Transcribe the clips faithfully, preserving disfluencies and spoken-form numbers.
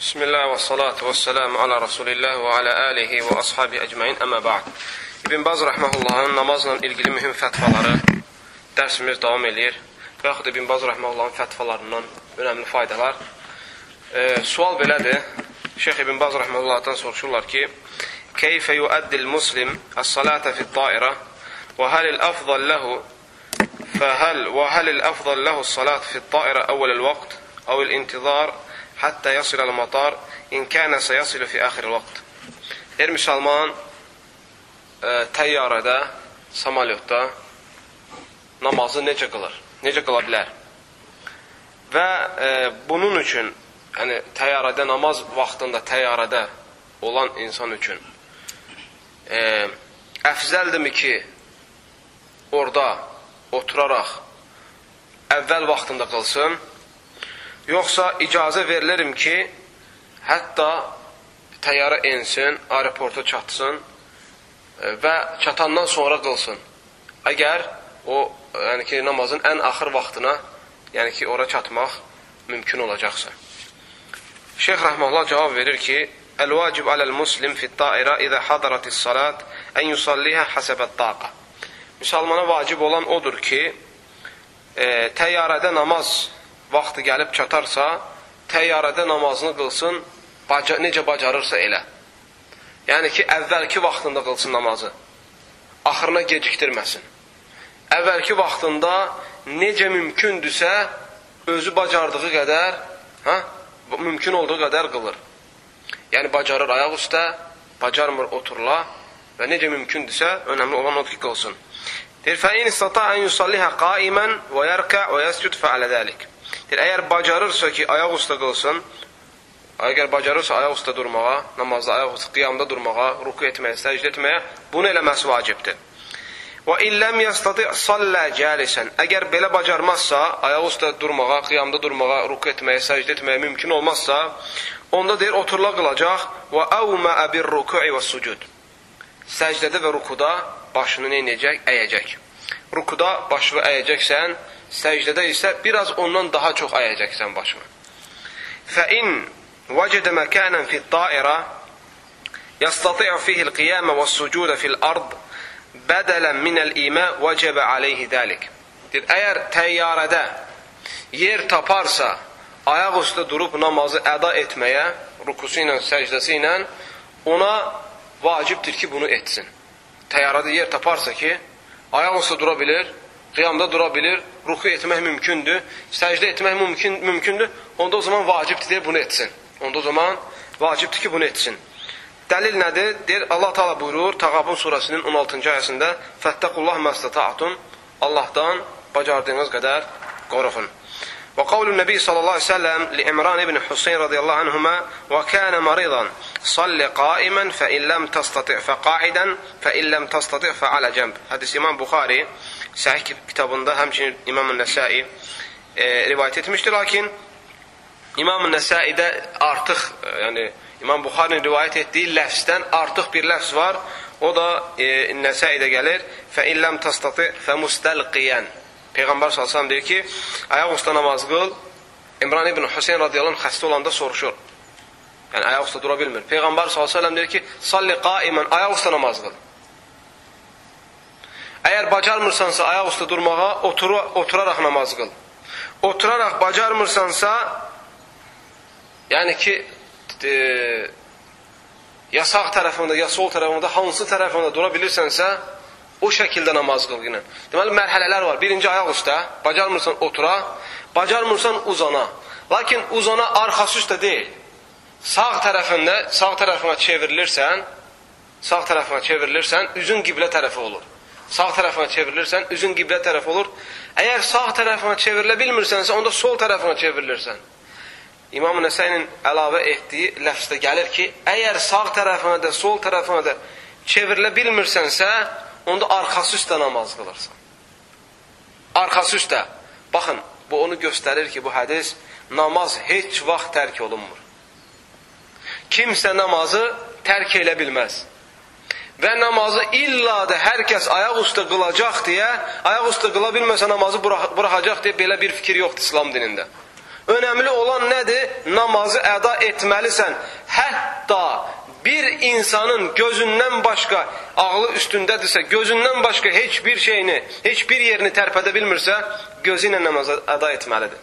Bismillah və salatu və selamu ala Rasulillah və ala alihi və ashabi əcməin, əmə ba'd. İbn Baz rəhməhullahın namazla ilgili mühüm fətvaları dərsimiz davam edir. Və yaxud İbn Baz rəhməhullahın fətvalarından önəmli faydalar. E, sual belədir. Şeyx İbn Baz rəhməhullahdan soruşurlar ki, Keyfə yuəddil muslim əs-salata fi't-taira və həlil əfzal ləhu fəhəl və həlil əfzal ləhu əs-salat fi't-taira əvvəl vəqt əvvəl intizar hətta yasıl al-matar in kana sayasilu fi axir al-vaqt. Her müsəlman e, təyyarədə, samalyotda namazı necə qılır? Necə qıla bilər? Və e, bunun üçün, yəni təyyarədə namaz vaxtında təyyarədə olan insan üçün e, əfzəldirmi ki, orada oturaraq əvvəl vaxtında qılsın? Yoxsa icazə verilərim ki, hətta təyyarə ensin, aeroporta çatsın və çatandan sonra qılsın. Əgər o, yəni ki, namazın ən axır vaxtına, yəni ki, ora çatmaq mümkün olacaqsa. Şeyx Rəhməllah cavab verir ki, Əl-vacib aləl-muslim fit-taira izə hadaratis-salat ən yusallihə həsəbət-taqa. Müsəlmana vacib olan odur ki, e, təyyarədə namaz vaxtı gəlib çatarsa, təyyarədə namazını qılsın, baca, necə bacarırsa elə. Yəni ki, əvvəlki vaxtında qılsın namazı. Axırına gecikdirməsin. Əvvəlki vaxtında necə mümkündürsə, özü bacardığı qədər, hə, mümkün olduğu qədər qılır. Yəni, bacarır ayaq üstə, bacarmır oturla və necə mümkündürsə, önəmli olan odur ki, qılsın. Deyir, fəin istata ən yusallihə qaimən və yərkə və yəscud fəalə dəlik. Əgər bacarırsa ki, ayaq üstə qılsın, əgər bacarırsa ayaq üstə durmağa, namazda ayaq üstə, qiyamda durmağa, ruku etməyə, səcdə etməyə, bunu eləməsi vacibdir. Və illəm yəstati sallə cəlisən. Əgər belə bacarmazsa, ayaq üstə durmağa, qiyamda durmağa, ruku etməyə, səcdə etməyə mümkün olmazsa, onda deyir, oturla qılacaq və əvməə bir ruku'i və sucud. Səcdədə və rukuda başını neynəyəcək? Əyəcək. Rukuda başını əyəcəksən, səcdədə isə biraz ondan daha çox əyəcəksən başını. Fəin vəcədə məkənən fit-taira yəstati'u fihil qiyamə və sucudə fil-ard bədələn minəl-imə vəcəbə aleyhi dəlik. Əgər təyyarədə yer taparsa, ayaq üstə durub namazı əda etməyə, rukusu ilə, səcdəsi ilə, ona vacibdir ki, bunu etsin. Təyyarədə yer taparsa ki, ayaq üstə dura bilir, qiyamda dura bilir, ruku etmək mümkündür, səcdə etmək mümkün, mümkündür, onda o zaman vacibdir, deyir, bunu etsin. Onda o zaman vacibdir ki, bunu etsin. Dəlil nədir? Deyir, Allah Teala buyurur, Təğabun surəsinin on altıncı ayəsində, Fəttəqullah məstəta'atun, Allahdan bacardığınız qədər qorxun. Və qavlun Nəbi sallallahu aleyhi ve sellem li İmran ibn Hüseyin radiyallahu anhuma və kənə maridan salli qaimən fə illəm təstati' fə qaidən fə illəm təstati' fə alə cəmb. Hədis İmam Buxari Səhih kitabında, həmçinin İmam-ı Nəsai e, rivayət etmişdir. Lakin İmam-ı Nəsaidə artıq, e, yəni İmam Buxarinin rivayət etdiyi ləfzdən artıq bir ləfz var. O da e, Nəsaidə gəlir. Fə illəm təstati' fə mustəlqiyən. Peyğəmbər sallallahu əleyhi və səlləm deyir ki, ayaq üstə namaz qıl. İmran ibn Hüseyin radiyallahu anh xəstə olanda soruşur. Yəni ayaq üstə dura bilmir. Peyğəmbər sallallahu əleyhi və səlləm deyir ki, salli qaimən, ayaq üstə namaz qıl. Əgər bacarmırsansa ayaq üstə durmağa, otur, oturaraq namaz qıl. Oturaraq bacarmırsansa, yəni ki, e, ya sağ tərəfində, ya sol tərəfində, hansı tərəfində dura bilirsənsə, o şəkildə namaz qıl yine. Deməli, mərhələlər var. Birinci ayaq üstə, bacarmırsan otura, bacarmırsan uzana. Lakin uzana arxası üstə deyil. Sağ tərəfində, sağ tərəfinə çevrilirsən, sağ tərəfinə çevrilirsən, üzün qiblə tərəfi olur. Sağ tərəfinə çevrilirsən, üzün qiblə tərəfi olur. Əgər sağ tərəfinə çevrilə bilmirsənsə, onda sol tərəfinə çevrilirsən. İmam-ı Nəsəinin əlavə etdiyi ləfzdə gəlir ki, əgər sağ tərəfinə də, sol tərəfinə də çevrilə bilmirsənsə, onda arxası üstə namaz qılırsan. Arxası üstə. Baxın, bu onu göstərir ki, bu hədis, namaz heç vaxt tərk olunmur. Kimsə namazı tərk elə bilməz. Və namazı illa da hər kəs ayaq üstə qılacaq deyə, ayaq üstə qıla bilməsə namazı buraxacaq deyə belə bir fikir yoxdur İslam dinində. Önəmli olan nədir? Namazı əda etməlisən. Hətta bir insanın gözündən başqa, ağlı üstündədirsə, gözündən başqa heç bir şeyini, heç bir yerini tərpədə bilmirsə, gözü ilə namazı əda etməlidir.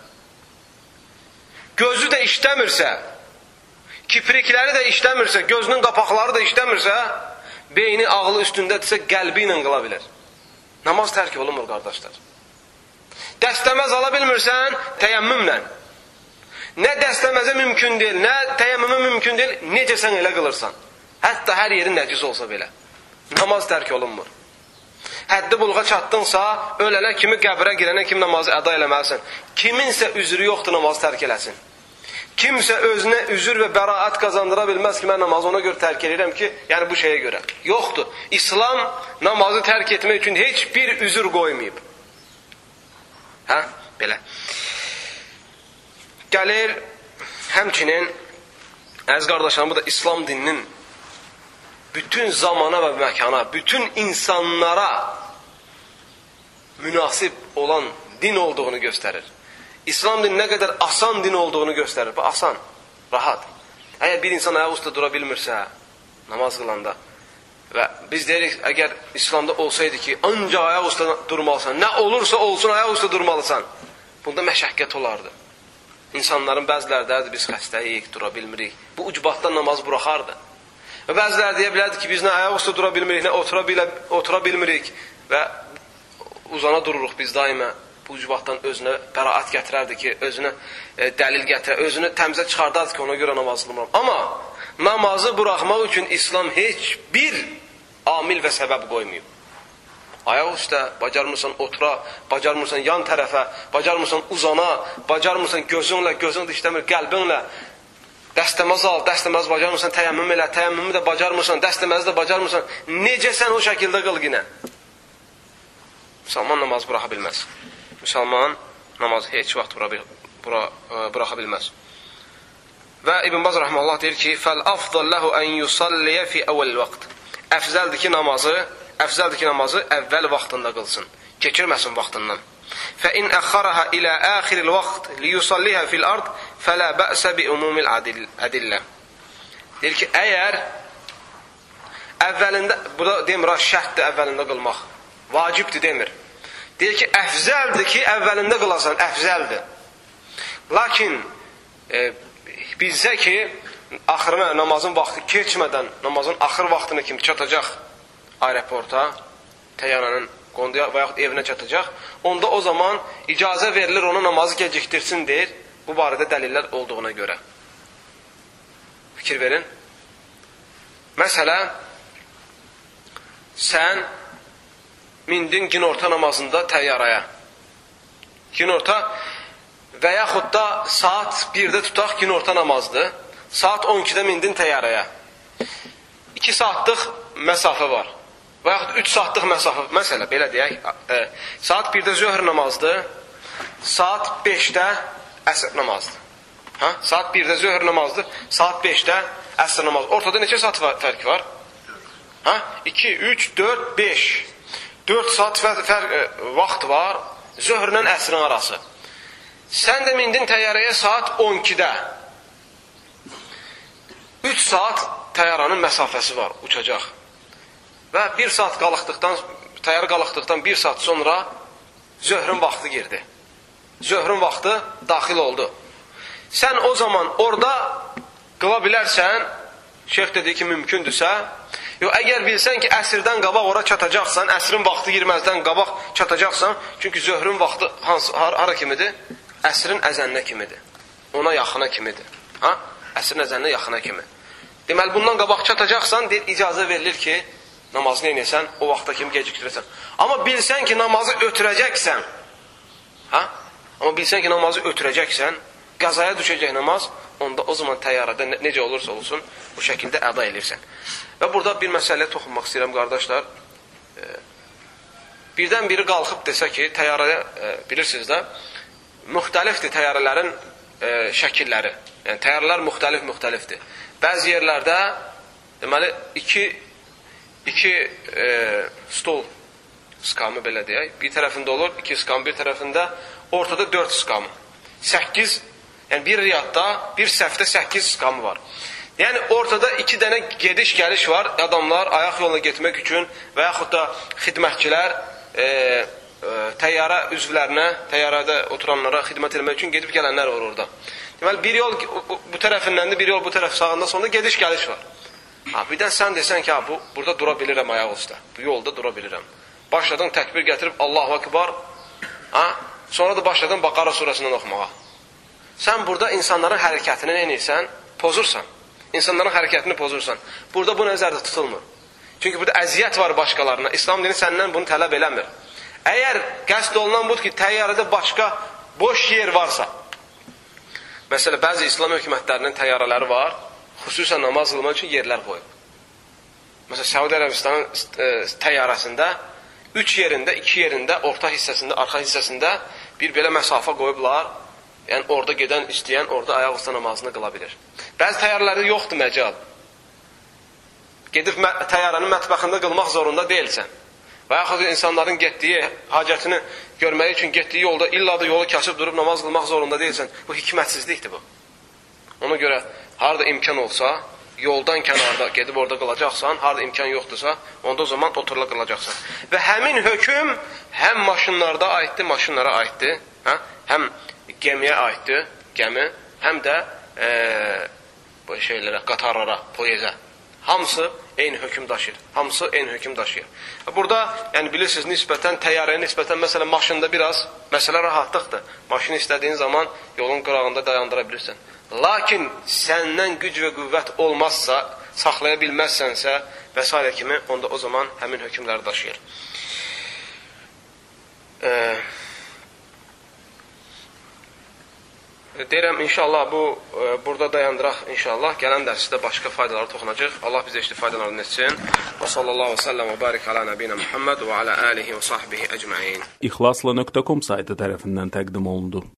Gözü də işləmirsə, kiprikləri də işləmirsə, gözünün qapaqları da işləmirsə, beyni ağlı üstündədirsə, qəlbi ilə qıla bilər. Namaz tərk olunmur, qardaşlar. Dəstəməz ala bilmirsən, təyəmmümlə. Nə dəstəməzə mümkün deyil, nə təyəmmümə mümkün deyil, necə sən elə qılırsan. Hətta hər yerin nəcis olsa belə. Namaz tərk olunmur. Həddi buluğa çatdınsa, ölənə kimi qəbrə girənə kimi namazı əda eləməlisən. Kiminsə üzrü yoxdur, namazı tərk eləsin. Kimsə özünə üzür və bəraət qazandıra bilməz ki, mən namazı ona görə tərk edirəm ki, yəni bu şeyə görə. Yoxdur. İslam namazı tərk etmək üçün heç bir üzür qoymayıb. Hə? Belə. Gəlir, həmçinin, əziz qardaşlarım, bu da İslam dininin bütün zamana və məkana, bütün insanlara münasib olan din olduğunu göstərir. İslam dini nə qədər asan din olduğunu göstərir. Bu asan, rahat. Əgər bir insan ayaq üstə dura bilmirsə, namaz qılanda və biz deyirik, əgər İslamda olsaydı ki, ancaq ayaq üstə durmalısan, nə olursa olsun ayaq üstə durmalısan, bunda məşəqqət olardı. İnsanların bəziləri dərdi, biz xəstəyik, dura bilmirik. Bu ucbatdan namaz buraxardı. Və bəziləri deyə bilərdi ki, biz nə ayaq üstə dura bilmirik, nə otura, bilə, otura bilmirik və uzana dururuq biz daimə. Bu ucbatdan özünə bəraət gətirərdi ki, özünə e, dəlil gətirər, özünü təmizə çıxardardı ki, ona görə namaz qılmıram. Amma namazı buraxmaq üçün İslam heç bir amil və səbəb qoymayıb. Ayaq üstə, bacarmırsan otura, bacarmırsan yan tərəfə, bacarmırsan uzana, bacarmırsan gözünlə, gözün də işləmir, qəlbinlə. Dəstəməz al, dəstəməz bacarmırsan, təyəmmüm elə, təyəmmümü də bacarmırsan, dəstəməzi də bacarmırsan. Necə sən o şəkildə qıl yine? Müsəlman namaz buraxa bilməz. Müsəlman namazı heç vaxt bura, bura, buraxa bilməz. Və İbn Baz rahmanullah deyir ki, فَالْأَفْضَلْ لَهُ أَنْ يُصَلِّيَ فِي أَوَّلِ الْوَقْتِ Əfzəldir ki, namazı Əfzəldir ki, namazı əvvəl vaxtında qılsın. Keçirməsin vaxtından. فَإِنْ أَخَّرَهَا إِلَى آخِرِ الْوَقْتِ لِيُصَلِّهَا فِي الْأَرْضِ فَلَا بَأْسَ بِأُمُومِ الْأَدِلَّةِ Deyir ki, əgər əvvəlində, bu da demir, şərtdir əvvəlində qılmaq. Vacibdir demir. Deyir ki, əfzəldir ki, əvvəlində qılasan, əfzəldir. Lakin e, bilsə ki, axırına namazın vaxtı keçmədən, namazın axır vaxtına kimi çatacaq aeroporta, təyyarənin qonduya və yaxud evinə çatacaq, onda o zaman icazə verilir ona namazı gecikdirsin deyir, bu barədə dəlillər olduğuna görə. Fikir verin. Məsələ, sən mindin günorta namazında təyyarəyə. Günorta və yaxud da saat birdə tutaq günorta namazdır. Saat on ikidə mindin təyyarəyə. iki saatlıq məsafə var. Və yaxud üç saatlıq məsafə. Məsələ, belə deyək. E, saat birdə zöhr namazdır. Saat beşdə əsr namazdır. Ha? Saat birdə zöhr namazdır. Saat beşdə əsr namazdır. Ortada neçə saat fərqi var? Ha? iki, üç, dörd, beş. dörd saat fərq, fərq, e, vaxt var. Zöhrlə əsrin arası. Sən də mindin təyyarəyə saat on ikidə. üç saat təyyarənin məsafəsi var, uçacaq. Və bir saat qalıqdıqdan, təyyarə qalıqdıqdan bir saat sonra zöhrün vaxtı girdi. Zöhrün vaxtı daxil oldu. Sən o zaman orada qıla bilərsən, şeyx dediyi ki, mümkündürsə, yox, əgər bilsən ki, əsrdən qabaq ora çatacaqsan, əsrin vaxtı girməzdən qabaq çatacaqsan, çünki zöhrün vaxtı hansı, hara kimidir? Əsrin əzəninə kimidir. Ona yaxına kimidir. Ha? Əsrin əzəninə yaxına kimi. Deməli, bundan qabaq çatacaqsan, deyir, icazə verilir ki, namazı neynəsən, o vaxta kimi gecikdirəsən. Amma bilsən ki, namazı ötürəcəksən, ha? Amma bilsən ki, namazı ötürəcəksən, qəzaya düşəcək namaz, onda o zaman təyyarədə necə olursa olsun, bu şəkildə əda edirsən. Və burada bir məsələyə toxunmaq istəyirəm, qardaşlar. E, birdən biri qalxıb desə ki, təyyarədə, e, bilirsiniz də, müxtəlifdir təyyarələrin e, şəkilləri. Yəni, təyyarələr müxtəlif-müxtəlifdir. Bəzi yerlərdə, deməli, iki, iki e, stol skamı belə deyək, bir tərəfində olur, iki skam, bir tərəfində, ortada dörd skam. Səkkiz Yəni bir riyadda, bir səhvdə səkkiz qamı var. Yəni ortada iki dənə gediş-gəliş var. Adamlar ayaq yoluna getmək üçün və yaxud da xidmətçilər e, e, təyyarə üzvlərinə, təyyarədə oturanlara xidmət etmək üçün gedib gələnlər var orada. Deməli, bir yol bu tərəfindəndir, bir yol bu tərəf sağında, sonunda gediş-gəliş var. Ha, birdən sən desən ki, ha, bu, burada dura bilirəm ayaq üstə. Bu yolda dura bilirəm. Başladın təkbir gətirib Allahu Ekber. Ha, sonra da başladın Bakara surəsindən oxumağa. Sən burada insanların hərəkətini nə edirsən? Pozursan. İnsanların hərəkətini pozursan. Burada bu nəzərdə tutulmur. Çünki burada əziyyət var başqalarına. İslam dini səndən bunu tələb eləmir. Əgər qəsd olunan budur ki, təyyarədə başqa boş yer varsa, məsələn, bəzi İslam hökumətlərinin təyyarələri var, xüsusən namaz qılmaq üçün yerlər qoyub. Məsələn, Səudi Ərəbistanın təyyarəsində üç yerində, iki yerində, orta hissəsində, arxa hissəsində bir belə məsafə qoyublar. Yəni, orada gedən, istəyən, orada ayaq üstə namazını qıla bilir. Bəzi təyyarələrdə yoxdur məcal. Gedib təyyarənin mətbəxində qılmaq zorunda deyilsən. Və yaxud insanların getdiyi, hacətini görmək üçün getdiyi yolda illa da yolu kasıb durub namaz qılmaq zorunda deyilsən. Bu hikmətsizlikdir bu. Ona görə harada imkan olsa, yoldan kənarda gedib orada qılacaqsan, harada imkan yoxdursa, onda o zaman oturula qılacaqsan. Və həmin hökm həm maşınlarda aiddir, maşınlara aiddir, hə? Həm gəmiyə aiddir, gəmi, həm də e, bu şeylərə, qatarlara, poyezə. Hamısı eyni hökm daşıyır. Hamısı eyni hökm daşıyır. Burada, yəni bilirsiniz, nisbətən, təyyarəyə nisbətən, məsələn, maşında biraz, məsələ rahatlıqdır. Maşını istədiyin zaman yolun qırağında dayandıra bilirsən. Lakin səndən güc və qüvvət olmazsa, saxlaya bilməzsənsə və s. kimi, onda o zaman həmin hökmləri daşıyır. Eee Deyirəm, inşallah bu, e, burada dayandıraq inşallah. Gələn dərsdə başqa faydalara toxunacaq. Allah bizə işte faydalarını etsin. Və sallallahu və səlləm və barik alə nəbiyyə Muhammed və alə alihi və sahbihi əcməin. İxlasla nöqtə com saytı tərəfindən təqdim olundu.